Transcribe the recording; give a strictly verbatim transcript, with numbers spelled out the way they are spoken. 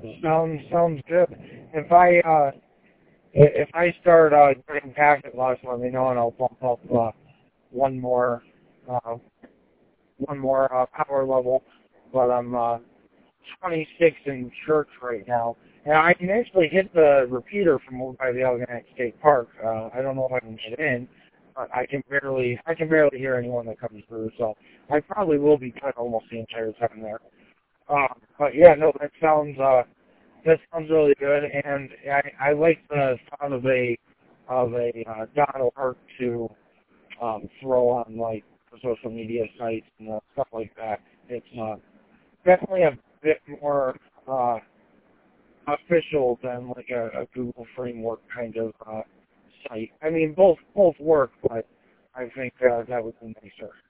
Sounds sounds good. If I uh, if I start uh, getting packet loss, let me know, and I'll bump up uh, one more uh, one more uh, power level. But I'm uh, twenty-six in church right now, and I can actually hit the repeater from over by the Algonac State Park. Uh, I don't know if I can get in, but I can barely I can barely hear anyone that comes through. So I probably will be cut almost the entire time there. Uh, but yeah, no, that sounds uh, that sounds really good, and I, I like the sound of a of a uh, Donald Park to um, throw on like social media sites and uh, stuff like that. It's uh, definitely a bit more uh, official than like a, a Google framework kind of uh, site. I mean, both both work, but I think uh, that would be nicer.